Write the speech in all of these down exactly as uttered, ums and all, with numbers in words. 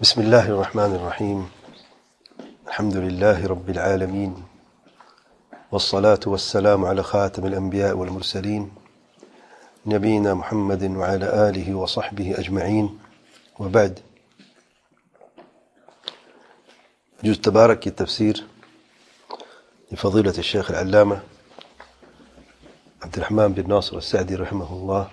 بسم الله الرحمن الرحيم. الحمد لله رب العالمين، والصلاة والسلام على خاتم الأنبياء والمرسلين نبينا محمد وعلى آله وصحبه أجمعين، وبعد. جزء تبارك التفسير لفضيلة الشيخ العلامة عبد الرحمن بن ناصر السعدي رحمه الله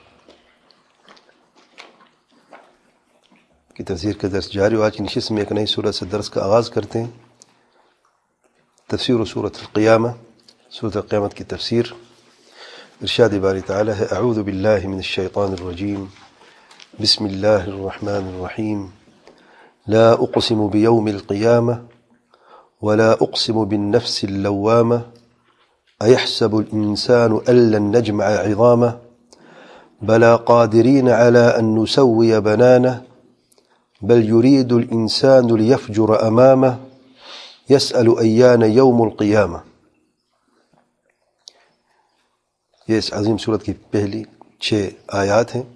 کی تفسیر کا درس جاری ہو. آج کی نشست میں ایک نئی سورت سے درس کا آغاز کرتے ہیں. تفسیر سورۃ القیامہ، سورۃ القیامت کی تفسیر. ارشاد باری تعالی ہے: اعوذ باللہ من الشیطان الرجیم، بسم اللہ الرحمن الرحیم. لا اقسم بیوم القیامہ ولا اقسم بالنفس اللوامہ ایحسب الانسان ان لن نجمع عظامہ بلا قادرین علی ان نسوی بنانہ بل يريد الإنسان ليفجر أمامه يسأل أيان يوم القيامة. یہ اس عظیم سورت کی پہلی چھ آیات ہیں.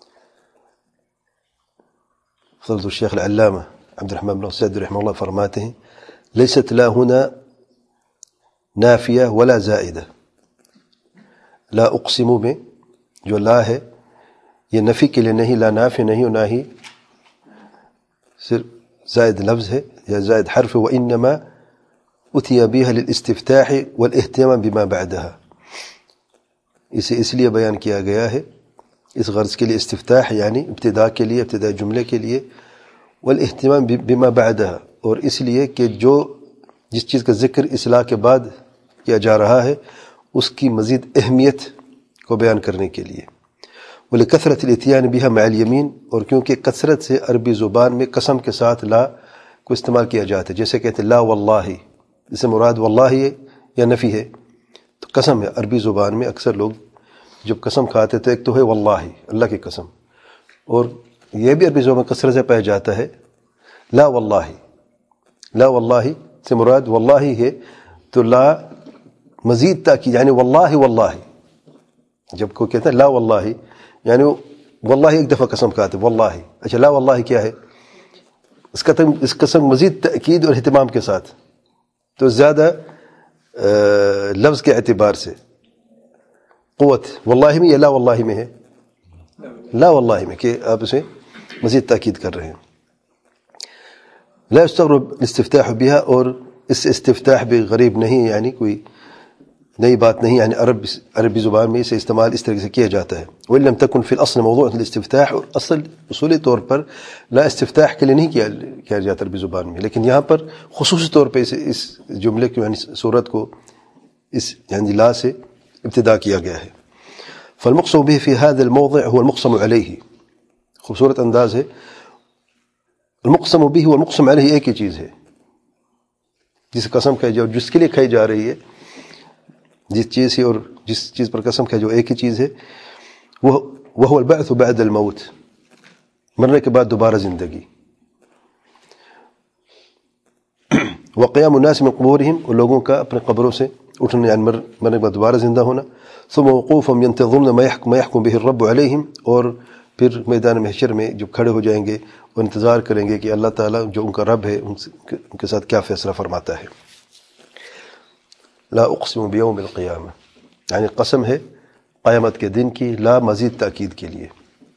فضلت الشیخ العلامہ عبد الرحمن بن ناصر رحمہ اللہ فرماتے ہیں: لیست لا هنا نافیہ ولا زائدہ. لا اقسم میں جو لا ہے یہ نفی کے لیے نہیں، لا نافی نہیں اور نہ ہی صرف زائد لفظ ہے یا زائد حرف. وإنما أتي بها للاستفتاح والاهتمام بما بعدها. اسے اس لیے بیان کیا گیا ہے اس غرض کے لیے، استفتاح یعنی ابتداء کے لیے، ابتداء جملے کے لیے، والاهتمام بما بعدها، اور اس لیے کہ جو جس چیز کا ذکر اصلاح کے بعد کیا جا رہا ہے اس کی مزید اہمیت کو بیان کرنے کے لیے. وَلِكَثْرَةِ الْإِتْيَانِ بِهَا مَعَ الْيَمِينِ، اور کیونکہ کثرت سے عربی زبان میں قسم کے ساتھ لا کو استعمال کیا جاتا ہے. جیسے کہتے ہیں لا واللہ، اس سے مراد واللہ ہے یا نفی ہے، تو قسم ہے. عربی زبان میں اکثر لوگ جب قسم کھاتے تو ایک تو ہے واللہ، اللہ کی قسم، اور یہ بھی عربی زبان میں کثرت سے پایا جاتا ہے لا واللہ. لا واللہ سے مراد واللہ ہے، تو لا مزید تاکید یعنی واللہ واللہ. جب کوئی کہتا ہے لا واللہ یعنی واللہ ایک دفعہ قسم کھاتے واللہ. اچھا لا واللہ کیا ہے؟ اس کا اس قسم مزید تأکید اور اہتمام کے ساتھ، تو زیادہ لفظ کے اعتبار سے قوت واللہ میں یا لا واللہ میں ہے؟ لا واللہ میں، کہ آپ اسے مزید تأکید کر رہے ہیں. لا يستغرب الاستفتاح بها، اور اس استفتاح بھی غریب نہیں، یعنی کوئی نئی بات نہیں، یعنی عرب عربی زبان میں اسے استعمال اس طریقے سے کیا جاتا ہے. وَإِن لَمْ تَكُنْ فِي الْأَصْلِ مَوْضُوعًا لِلْاِسْتِفْتَاحِ، اور اصل اصولی طور پر لا استفتاح کے لیے نہیں کیا کیا جاتا عربی زبان میں، لیکن یہاں پر خصوصی طور پہ اس اس جملے کو یعنی صورت کو اس یعنی لا سے ابتدا کیا گیا ہے. فالمقسم به في هذا الموضع هو المقسم عليه. خوبصورت انداز ہے. المقسم به والمقسم علیہ ایک ہی چیز ہے. جس قسم کھائی جا جس کے لیے کھائی جا رہی ہے، جس چیز سے اور جس چیز پر قسم کھائی جو ایک ہی چیز ہے، وہ وہ البعث بعد الموت، مرنے کے بعد دوبارہ زندگی. وقیام الناس من قبورهم، اور لوگوں کا اپنے قبروں سے اٹھنا یعنی مرنے کے بعد دوبارہ زندہ ہونا. ثم وقوفهم ينتظرون ما يحكم ما يحكم به الرب عليهم، اور پھر میدان محشر میں جب کھڑے ہو جائیں گے اور انتظار کریں گے کہ اللہ تعالیٰ جو ان کا رب ہے ان کے ساتھ کیا فیصلہ فرماتا ہے. لا اقسم بیوم القیامہ یعنی قسم ہے قیامت کے دن کی، لا مزید تاکید کے لیے.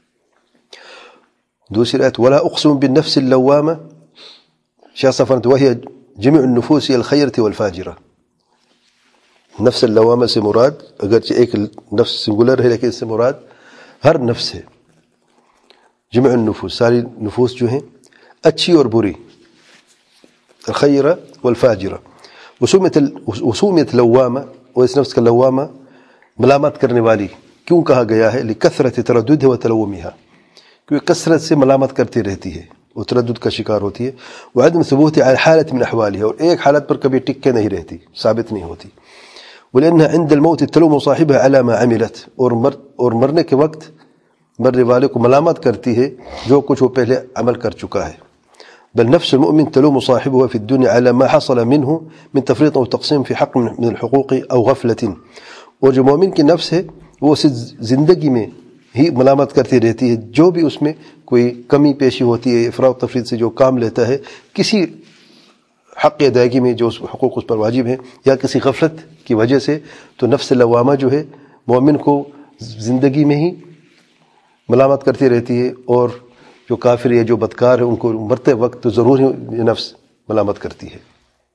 دوسری آیت ولا اقسم بالنفس اللوامہ، شیخ صفرت وہی جمع النفوس الخیرۃ والفاجرہ. نفس اللوامہ سے مراد اگرچہ ایک نفس سنگولر ہے لیکن اس سے مراد ہر نفس ہے. جمع النفوس ساری نفوس جو ہیں اچھی اور بری، الخیرہ والفاجرہ. وسومیت لوامہ، اور اس نفس کا لوامہ ملامت کرنے والی کیوں کہا گیا ہے؟ لکثرت تردد و تلومها، کیونکہ کثرت سے ملامت کرتی رہتی ہے اور تردد کا شکار ہوتی ہے. وعدم ثبوت علی حالت من احوالها، اور ایک حالت پر کبھی ٹک کے نہیں رہتی، ثابت نہیں ہوتی. ولأنها عند الموت تلوم صاحبها على ما عملت، اور مر اور مرنے کے وقت مرنے والے کو ملامت کرتی ہے جو کچھ وہ پہلے عمل کر چکا ہے. بل نفس المؤمن تلوم صاحبه في الدنيا على ما حصل منه من تفريط أو تقسيم في حق من الحقوق أو غفلة. اور جو مومن کی نفس ہے وہ اسے زندگی میں ہی ملامت کرتی رہتی ہے. جو بھی اس میں کوئی کمی پیشی ہوتی ہے، افراط و تفریط سے جو کام لیتا ہے، کسی حق ادائیگی میں جو حقوق اس پر واجب ہیں یا کسی غفلت کی وجہ سے، تو نفس لوامہ جو ہے مومن کو زندگی میں ہی ملامت کرتی رہتی ہے، اور جو کافر یا جو بدکار ہے ان کو مرتے وقت تو ضرور ہی نفس ملامت کرتی ہے.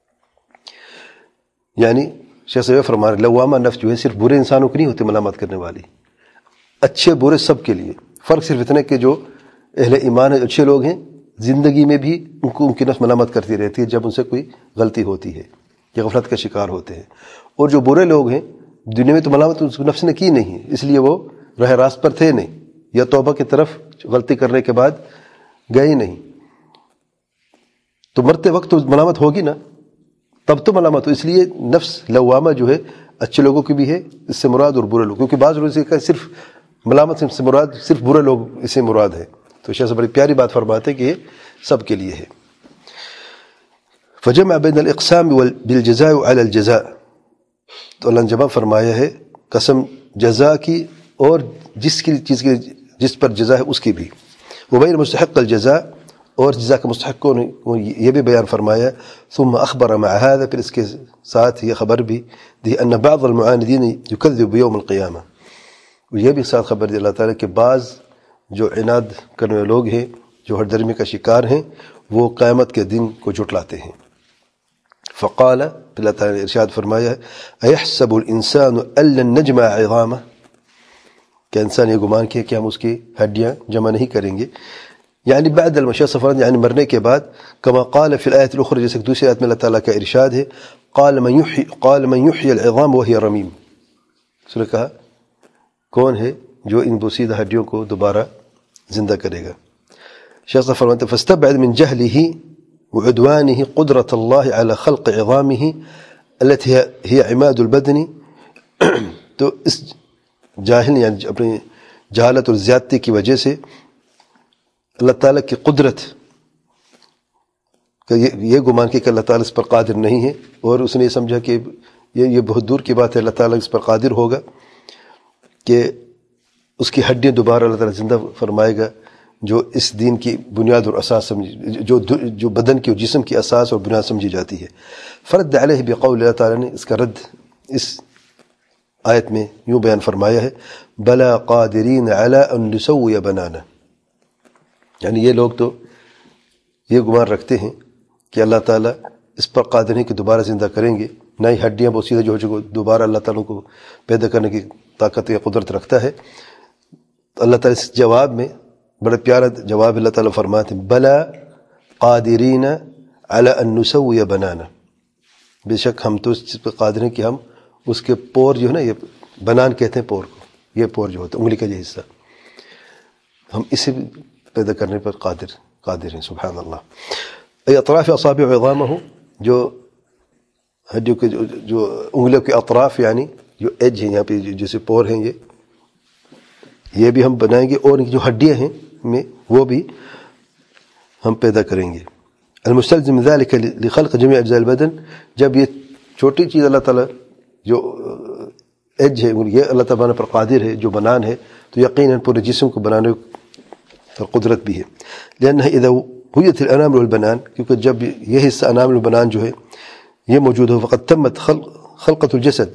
یعنی شیخ صاحب فرما رہے لوامہ نفس جو ہے صرف برے انسانوں کی نہیں ہوتی ملامت کرنے والی، اچھے برے سب کے لیے. فرق صرف اتنا کہ جو اہل ایمان ہے، اچھے لوگ ہیں، زندگی میں بھی ان کو ان کی نفس ملامت کرتی رہتی ہے جب ان سے کوئی غلطی ہوتی ہے یا غفلت کا شکار ہوتے ہیں. اور جو برے لوگ ہیں دنیا میں تو ملامت اس نفس نے کی نہیں، اس لیے وہ راہ راست پر تھے نہیں، یا توبہ کی طرف غلطی کرنے کے بعد گئے نہیں. تو مرتے وقت تو ملامت ہوگی نا، تب تو ملامت ہو. اس لیے نفس لوامہ جو ہے اچھے لوگوں کی بھی ہے اس سے مراد، اور برے لوگ، کیونکہ بعض لوگوں سے کہا صرف ملامت سے مراد صرف برے لوگ اس سے مراد ہے. تو شیخ سے بڑی پیاری بات فرماتے کہ یہ سب کے لیے ہے. فجمع بین الاقسام بالجزاء علی الجزاء، تو اللہ نے جمع فرمایا ہے قسم جزا کی اور جس کی چیز کی جس پر جزا ہے اس کی بھی. وبین مستحق الجزاء، اور جزا کا مستحق کو یہ بھی بیان فرمایا. ثم اخبر مع هذا، پھر اس کے ساتھ یہ خبر بھی دی ان بعض المعاندین یکذب بیوم القیامہ، یہ بھی ساتھ خبر دی اللہ تعالیٰ کہ بعض جو عناد کرنے والے لوگ ہیں، جو ہر درمی کا شکار ہیں، وہ قیامت کے دن کو جھٹلاتے ہیں. فقال، اللہ تعالیٰ نے ارشاد فرمایا ایحسب الانسان ان لن نجمع عظامہ، کہ انسان یہ گمان کیا کہ ہم اس کی ہڈیاں جمع نہیں کریں گے. یعنی بعد المشیٰ سفران، یعنی مرنے کے بعد. کما قال فی الآیت الاخرى، جیسے دوسری آیت میں اللہ تعالیٰ کا ارشاد ہے قال من یحیی قال من یحیی العظام وہی رمیم، اس نے کہا کون ہے جو ان بوسیدہ ہڈیوں کو دوبارہ زندہ کرے گا. شیخ صاحب فرماتے فاستبعد من جہلہ وعدوانہ قدرت اللہ علی خلق عظامہ التي هي عماد البدن. تو اس جاہل یعنی اپنی جہالت اور زیادتی کی وجہ سے اللہ تعالیٰ کی قدرت کہ یہ گمان کہ اللہ تعالیٰ اس پر قادر نہیں ہے، اور اس نے یہ سمجھا کہ یہ یہ بہت دور کی بات ہے، اللہ تعالیٰ اس پر قادر ہوگا کہ اس کی ہڈیاں دوبارہ اللہ تعالیٰ زندہ فرمائے گا، جو اس دین کی بنیاد اور اساس سمجھی، جو جو بدن کی اور جسم کی اساس اور بنیاد سمجھی جاتی ہے. فرد علیہ بقول، اللہ تعالیٰ نے اس کا رد اس آیت میں یوں بیان فرمایا ہے بلا قادرین علی ان نسوی بنانا، یعنی یہ لوگ تو یہ گمان رکھتے ہیں کہ اللہ تعالیٰ اس پر قادر ہے کہ دوبارہ زندہ کریں گے، نہ ہی ہڈیاں بوسیدہ جو جو دوبارہ اللہ تعالیٰ کو پیدا کرنے کی طاقت یا قدرت رکھتا ہے. اللہ تعالیٰ اس جواب میں بڑا پیارا جواب اللہ تعالیٰ فرماتے ہیں بلا قادرین علی ان نسوی بنانا، بے شک ہم تو اس چیز پر قادر ہیں کہ ہم اس کے پور جو ہے نا، یہ بنان کہتے ہیں پور کو، یہ پور جو ہوتا ہے انگلی کا یہ حصہ، ہم اسے پیدا کرنے پر قادر قادر ہیں. سبحان اللہ. ای اطراف اصابع عظامہ، جو ہڈیوں کے جو, جو انگلیوں کے اطراف یعنی جو ایج ہیں یہاں پہ جیسے پور ہیں، یہ یہ بھی ہم بنائیں گے، اور جو ہڈیاں ہیں میں وہ بھی ہم پیدا کریں گے. المستلزم ذلك لخلق جميع اجزاء البدن، جب یہ چھوٹی چیز اللہ تعالیٰ جو ایج ہے یہ اللہ تعالیٰ پر قادر ہے، جو بنان ہے، تو یقیناً پورے جسم کو بنانے پر قدرت بھی ہے. لأنہ اذا ہویت الانامل والبنان، کیونکہ جب یہ حصہ انامل والبنان جو ہے یہ موجود ہو، فقد تمت خلق خلقت الجسد،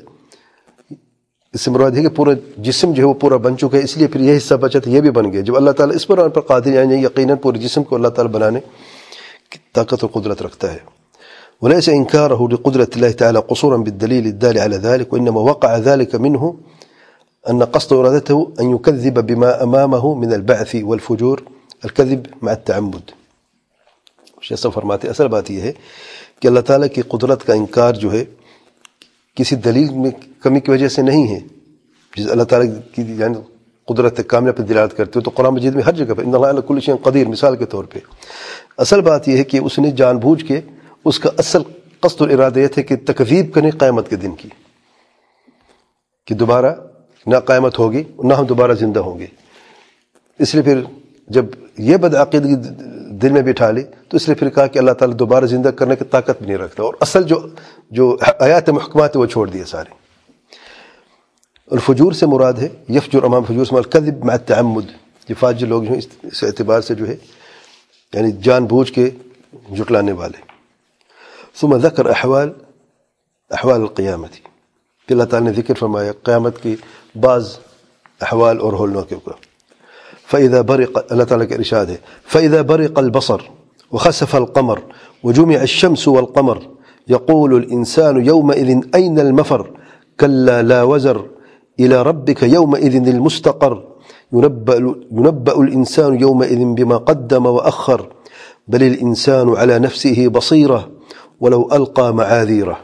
اس سے مراد ہے کہ پورا جسم جو ہے وہ پورا بن چکا ہے، اس لیے پھر یہ حصہ بچا تھا یہ بھی بن گیا. جب اللہ تعالیٰ اس پر پر قادر یعنی یقیناً پورے جسم کو اللہ تعالیٰ بنانے کی طاقت اور قدرت رکھتا ہے. وليس إنكاره لقدرة الله تعالى قصورا بالدليل الدال على ذلك، وإنما وقع ذلك منه أن قصد إرادته أن يكذب بما أمامه من البعث والفجور، الكذب مع التعمد. شیخ صاحب فرماتے اصل بات یہ ہے کہ اللہ تعالیٰ کی قدرت کا انکار جو ہے کسی دلیل میں کمی کی وجہ سے نہیں ہے، جس اللہ تعالیٰ کی یعنی قدرت کاملہ پر دلالت کرتے ہو تو قرآن مجید میں ہر جگہ پر ان اللہ علی کل شیء قدیر مثال کے طور پہ. اصل بات یہ ہے کہ اس نے جان بوجھ کے اس کا اصل قصد اور ارادہ یہ تھے کہ تکذیب کریں قیامت کے دن کی، کہ دوبارہ نہ قیامت ہوگی نہ ہم دوبارہ زندہ ہوں گے. اس لیے پھر جب یہ بدعقیدگی دل میں بٹھا لی تو اس لیے پھر کہا کہ اللہ تعالیٰ دوبارہ زندہ کرنے کی طاقت بھی نہیں رکھتا، اور اصل جو جو آیات محکمات وہ چھوڑ دیے سارے. الفجور سے مراد ہے یفجر امام فجور سے الکذب مع التعمد، یہ فاجر لوگ جو ہیں اس اعتبار سے جو ہے یعنی جان بوجھ کے جھٹلانے والے. ثم ذکر احوال احوال القیامت، پھر اللہ تعالیٰ نے ذکر فرمایا قیامت کی بعض احوال اور ہولناکیوں کا. فإذا برق، اللہ تعالیٰ کا ارشاد ہے فإذا برق البصر وخسف القمر وجمع الشمس والقمر يقول الإنسان يومئذ أين المفر كلا لا وزر إلى ربك يومئذ المستقر ينبأ, ينبأ الإنسان يومئذ بما قدم وأخر بل الإنسان على نفسه بصيرة ولو ألقى معاذيره.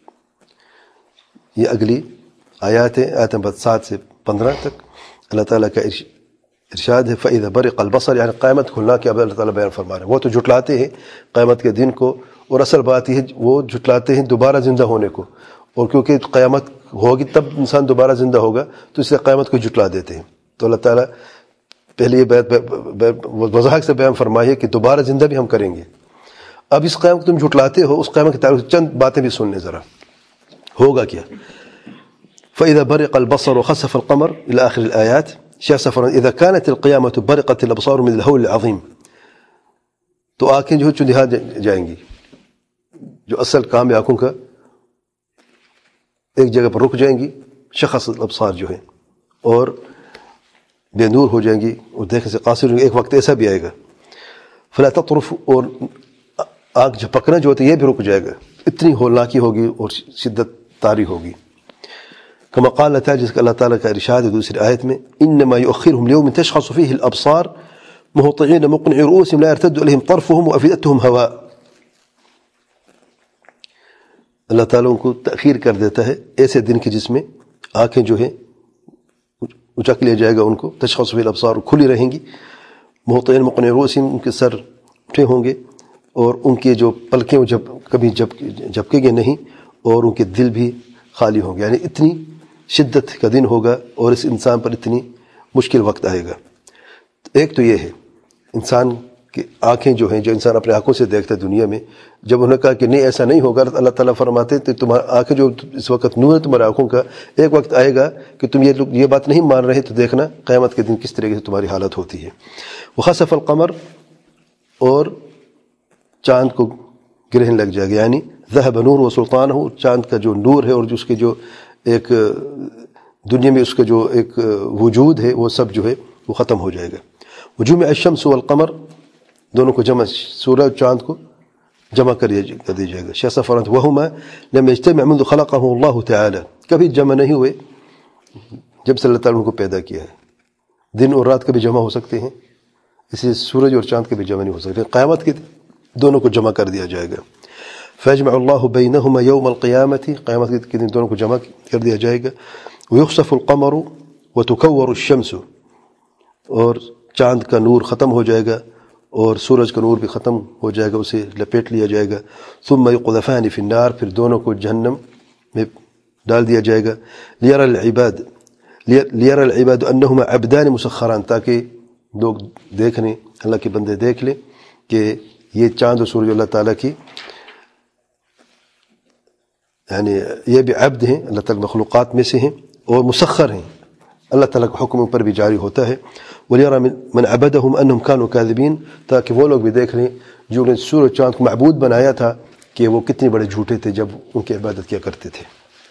یہ اگلی آیات ہیں، آیت نمبر سات سے پندرہ تک اللہ تعالیٰ کا ارشاد ہے فإذا برق البصر، یعنی قیامت کھلنا کے اب اللہ تعالیٰ بیان فرما رہے ہیں. وہ تو جھٹلاتے ہیں قیامت کے دن کو، اور اصل بات یہ ہے وہ جھٹلاتے ہیں دوبارہ زندہ ہونے کو، اور کیونکہ قیامت ہوگی تب انسان دوبارہ زندہ ہوگا تو اس سے قیامت کو جھٹلا دیتے ہیں. تو اللہ تعالیٰ پہلے یہ وضاحت سے بیان فرمائے کہ دوبارہ زندہ بھی ہم کریں گے. اب اس قیامت کو تم جھٹلاتے ہو، اس قیامت کے تعلق سے چند باتیں بھی سن لیں ذرا، ہوگا کیا. فإذا برق البصر وخسف القمر إلى آخر الآيات. شیخ صفر إذا كانت القيامة برقت الأبصار من الهول العظيم، تو آنکھیں جو چندھا جائیں گی، جو اصل کام ہے آنکھوں کا ایک جگہ پر رک جائیں گی، شخص الابصار جو ہے، اور بے نور ہو جائیں گی اور دیکھنے سے قاصر ہوں گے. ایک وقت ایسا بھی آئے گا فلا تطرف، اور آنکھ جھپکنا جو ہوتا ہے یہ بھی رک جائے گا، اتنی ہولناکی ہوگی اور شدت طاری ہوگی. كما قال تعالى، جس کا اللہ تعالیٰ کا ارشاد ہے دوسری آیت میں انما يؤخرهم ليوم تشخص فيه الابصار مهطعين مقنعي رؤوسهم لا يرتد اليهم طرفهم وافئدتهم هواء. اللہ تعالیٰ ان کو تأخیر کر دیتا ہے ایسے دن کی جس میں آنکھیں جو ہے اچک لیا جائے گا ان کو، تشخص فيه الابصار، کھلی رہیں گی، مهطعين مقنعي رؤوسهم، ان کے سر اٹھے ہوں گے اور ان کے جو پلکیں جب کبھی جھپکیں گے نہیں، اور ان کے دل بھی خالی ہوں گے. یعنی اتنی شدت کا دن ہوگا اور اس انسان پر اتنی مشکل وقت آئے گا. ایک تو یہ ہے انسان کی آنکھیں جو ہیں، جو انسان اپنے آنکھوں سے دیکھتا ہے دنیا میں، جب انہوں نے کہا کہ نہیں ایسا نہیں ہوگا، اللہ تعالیٰ فرماتے ہیں تو تمہاری آنکھیں جو اس وقت نور ہے تمہارے آنکھوں کا، ایک وقت آئے گا کہ تم یہ لوگ یہ بات نہیں مان رہے، تو دیکھنا قیامت کے دن کس طریقے سے تمہاری حالت ہوتی ہے. وخسف القمر، اور چاند کو گرہن لگ جائے گا، یعنی ذهب نور و سلطان ہو، چاند کا جو نور ہے اور جو اس کے جو ایک دنیا میں اس کا جو ایک وجود ہے وہ سب جو ہے وہ ختم ہو جائے گا. وجمع الشمس والقمر، دونوں کو جمع، سورج چاند کو جمع کر دیا جائے گا. شیخ صفرات وہما لم يجتمع منذ خلقه الله تعالی، کبھی جمع نہیں ہوئے جب سے اللہ تعالیٰ ان کو پیدا کیا ہے. دن اور رات کبھی جمع ہو سکتے ہیں، اس لیے سورج اور چاند کبھی جمع نہیں ہو سکتے. قیامت کے دونوں کو جمع کر دیا جائے گا. فیجمع اللہ بینہما یوم القیامت، قیامت کے دن دونوں کو جمع کر دیا جائے گا. ویخسف القمر وتکور الشمس، اور چاند کا نور ختم ہو جائے گا اور سورج کا نور بھی ختم ہو جائے گا، اسے لپیٹ لیا جائے گا. ثم یقذفان فی النار، پھر دونوں کو جہنم میں ڈال دیا جائے گا. لیرى العباد لیرى العباد انہما عبدان مسخران، تاکہ لوگ دیکھ لیں، اللہ کے بندے دیکھ لیں کہ یہ چاند اور سورج اللہ تعالیٰ کی یعنی یہ بھی عبد ہیں، اللہ تعالیٰ مخلوقات میں سے ہیں اور مسخر ہیں، اللہ تعالیٰ کا حکم پر بھی جاری ہوتا ہے. وَلِيَرَى مَنْ عَبَدَهُمْ أَنَّهُمْ كَانُوا كَاذِبِينَ، تاکہ وہ لوگ بھی دیکھ لیں جو نے سورج چاند کو معبود بنایا تھا کہ وہ کتنے بڑے جھوٹے تھے جب ان کی عبادت کیا کرتے تھے.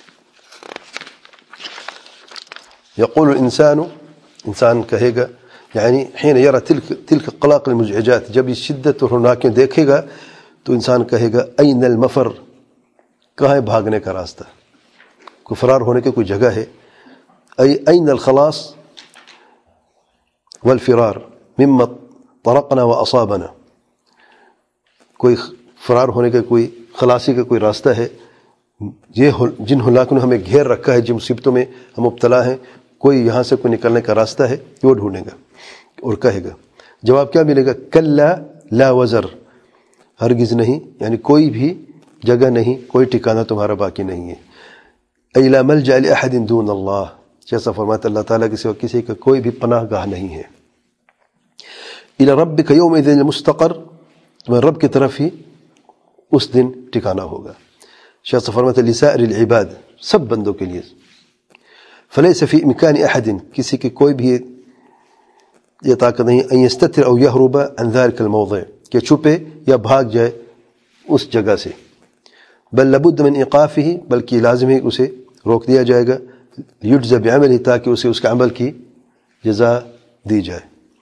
يقول الانسان، انسان کہے گا، یعنی حين يرى تلك تلك القلاقل المزعجات، جب یہ شدت اور ہولناکیاں دیکھے گا تو انسان کہے گا أين المفر، کہاں ہے بھاگنے کا راستہ، کوئی فرار ہونے کی کوئی جگہ ہے. أي أين الخلاص والفرار مما طرقنا وأصابنا، کوئی فرار ہونے کا، کوئی خلاصی کا کوئی راستہ ہے. یہ جن ہلاکوں نے ہمیں گھیر رکھا ہے، جن مصیبتوں میں ہم مبتلا ہیں، کوئی یہاں سے کوئی نکلنے کا راستہ ہے، وہ ڈھونڈے گا اور کہے گا. جواب کیا ملے گا؟ کلا لا وزر، ہرگز نہیں، یعنی کوئی بھی جگہ نہیں، کوئی ٹھکانہ تمہارا باقی نہیں ہے. ای لا ملجأ لأحد دون اللہ، جیسا فرماتا اللہ تعالیٰ کے سوا کسی کا کوئی بھی پناہ گاہ نہیں ہے. الی ربک یومئذ المستقر، تمہارے رب کی طرف ہی اس دن ٹھکانہ ہوگا. شیخ فرماتا لسائر العباد، سب بندوں کے لیے. فليس في إمكان أحد کسی کی کوئی بھی یہ طاقت نہیں ان يستتر او يهرب عن ذلك الموضع کہ چھپے یا بھاگ جائے اس جگہ سے، بل لابد من ایقافه بلکہ لازم ہے اسے روک دیا جائے گا، یجزى بعمله تاکہ اسے اس کے عمل کی جزا دی جائے.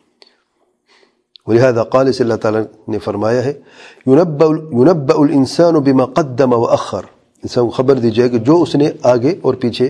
ولهذا قال صلی اللہ تعالیٰ نے فرمایا ہے ينبأ ينبأ الانسان بما قدم واخر، انسان کو خبر دی جائے کہ جو اس نے آگے اور پیچھے.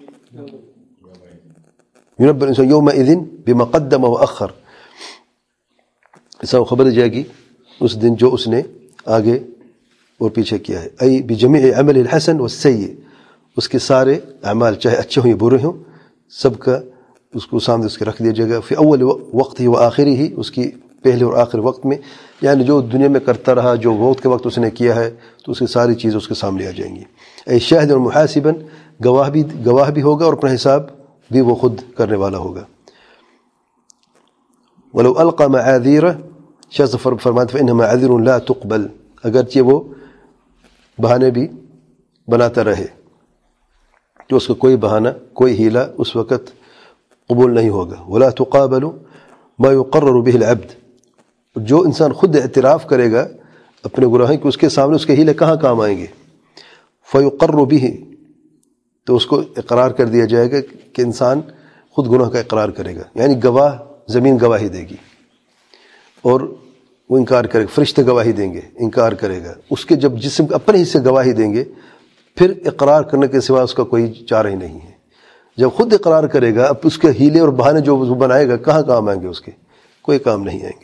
ينبأ الانسان يومئذ بما قدم واخر، انسان کو خبر دی جائے گی اس دن جو اس نے آگے اور پیچھے کیا ہے. ای بجميع عمل الحسن والسيء، اس کے سارے اعمال چاہے اچھے ہوں یا برے ہوں سب کا اس کو سامنے اس کے رکھ دیا جائے گا. فی اول وقت ہی و آخری ہی، اس کی پہلے اور آخر وقت میں، یعنی جو دنیا میں کرتا رہا جو وقت کے وقت اس نے کیا ہے تو اس کی ساری چیزیں اس کے سامنے آ جائیں گی. اے شاہد اور محاسباً، گواہ بھی گواہ بھی ہوگا اور اپنا حساب بھی وہ خود کرنے والا ہوگا. ولو القى معاذیر، شاہ فرماتے فإنها معاذیر لا تقبل، اگرچہ وہ بہانے بھی بناتا رہے تو اس کا کوئی بہانہ کوئی ہیلا اس وقت قبول نہیں ہوگا. ولا تقابل ما يقرر به العبد، جو انسان خود اعتراف کرے گا اپنے گناہوں کہ اس کے سامنے اس کے ہیلے کہاں کام آئیں گے. فیقر به، تو اس کو اقرار کر دیا جائے گا کہ انسان خود گناہ کا اقرار کرے گا، یعنی گواہ زمین گواہی دے گی اور وہ انکار کرے گا، فرشتے گواہی دیں گے انکار کرے گا. اس کے جب جسم اپنے حصے گواہی دیں گے پھر اقرار کرنے کے سوا اس کا کوئی چارہ ہی نہیں ہے. جب خود اقرار کرے گا اب اس کے ہیلے اور بہانے جو وہ بنائے گا کہاں کام آئیں گے، اس کے کوئی کام نہیں آئیں گے.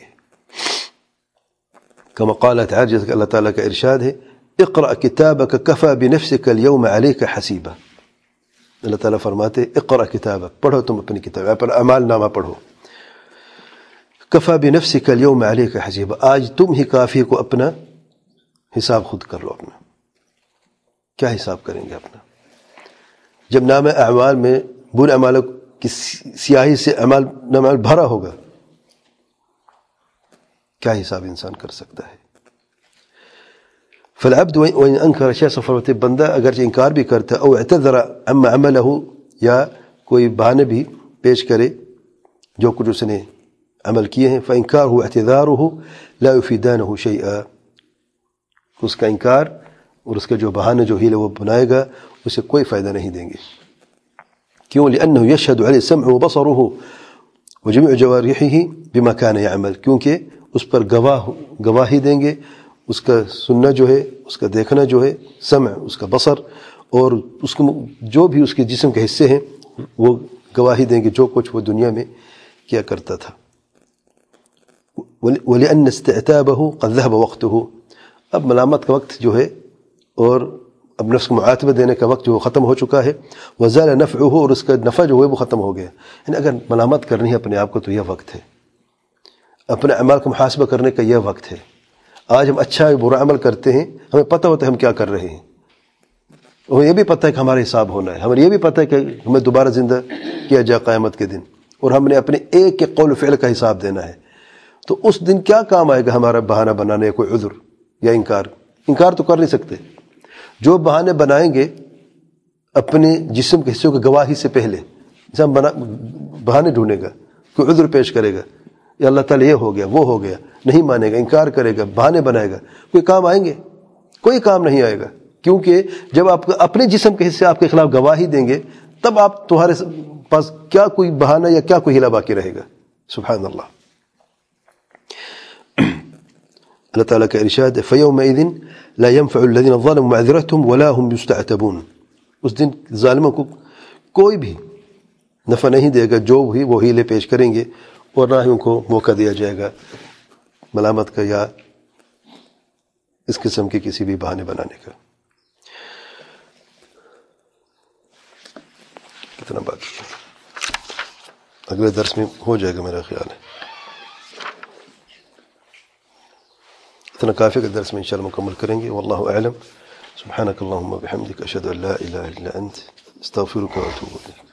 کما قال تعالی، جیسا کہ اللہ تعالیٰ کا ارشاد ہے اقرأ کتابک کفی بنفسک اليوم علیک حسیبا. اللہ تعالیٰ فرماتے اقرأ کتابک، پڑھو تم اپنی کتاب، اپنا اعمال نامہ پڑھو. کفی بنفسک اليوم علیک حسیبا، آج تم ہی کافی کو اپنا حساب خود کر لو. اپنا کیا حساب کریں گے اپنا؟ جب نام اعمال میں برے اعمال کی سیاہی سے اعمال نام بھرا ہوگا کیا حساب انسان کر سکتا ہے؟ فالعبد وإن انکر، شیخ فرماتے بندہ اگرچہ انکار بھی کرتا او اعتذر عما عملہ، یا کوئی بہانے بھی پیش کرے جو کچھ اس نے عمل کیے ہیں، فانکارہ اعتذارہ لا یفیدانہ شیئا، اس کا انکار اور اس کے جو بہانے جو ہیلے وہ بنائے گا اسے کوئی فائدہ نہیں دیں گے. کیوں؟ لأنه يشهد عليه سمعه وبصره وجميع جوارحه بما كان يعمل، کیونکہ اس پر گواہ گواہی دیں گے، اس کا سننا جو ہے، اس کا دیکھنا جو ہے، سمع اس کا بصر، اور اس کو جو بھی اس کے جسم کے حصے ہیں وہ گواہی دیں گے جو کچھ وہ دنیا میں کیا کرتا تھا. وَلِأَنَّ اسْتِعْتَابَهُ قَدْ ذَهَبَ وَقْتُهُ، اب ملامت کا وقت جو ہے اور اب نفس کو معاتبہ دینے کا وقت جو ختم ہو چکا ہے. وَزَالَ نَفْعُهُ، اور اس کا نفع جو ہے وہ ختم ہو گیا. یعنی اگر ملامت کرنی ہے اپنے آپ کو تو یہ وقت ہے، اپنے اعمال کا محاسبہ کرنے کا یہ وقت ہے. آج ہم اچھا برا عمل کرتے ہیں، ہمیں پتہ ہوتا ہے ہم کیا کر رہے ہیں، ہمیں یہ بھی پتہ ہے کہ ہمارا حساب ہونا ہے، ہمیں یہ بھی پتہ ہے کہ ہمیں دوبارہ زندہ کیا جائے قیامت کے دن، اور ہم نے اپنے ایک ایک قول و فعل کا حساب دینا ہے. تو اس دن کیا کام آئے گا ہمارا بہانہ بنانے، کوئی عذر یا انکار؟ انکار تو کر نہیں سکتے. جو بہانے بنائیں گے اپنے جسم کے حصوں کی گواہی سے پہلے، انسان بنا بہانے ڈھونڈے گا، کوئی عذر پیش کرے گا، یا اللہ تعالیٰ یہ ہو گیا وہ ہو گیا، نہیں مانے گا، انکار کرے گا، بہانے بنائے گا، کوئی کام آئیں گے؟ کوئی کام نہیں آئے گا. کیونکہ جب آپ اپنے جسم کے حصے آپ کے خلاف گواہی دیں گے تب آپ تمہارے پاس کیا کوئی بہانہ یا کیا کوئی ہیلا باقی رہے گا. سبحان اللہ. اللہ تعالیٰ کا ارشاد ہے فَيَوْمَئِذٍ لَا يَنْفَعُ الَّذِينَ ظَلَمُوا مَعْذِرَتُهُمْ وَلَا هُمْ يُسْتَعْتَبُونَ، اس دن ظالموں کو کوئی بھی نفع نہیں دے گا جو بھی وہ ہیلے پیش کریں گے، اور نہ ہی ان کو موقع دیا جائے گا ملامت کا یا اس قسم کے کسی بھی بہانے بنانے کا. کتنا باقی ہے؟ اگلے درس میں ہو جائے گا میرا خیال ہے. اتنا کافی کا درس میں انشاءاللہ مکمل کریں گے. واللہ اعلم. سبحانک اللہم وبحمدک اشہد ان لا الہ الا انت استغفرک واتوب الیک.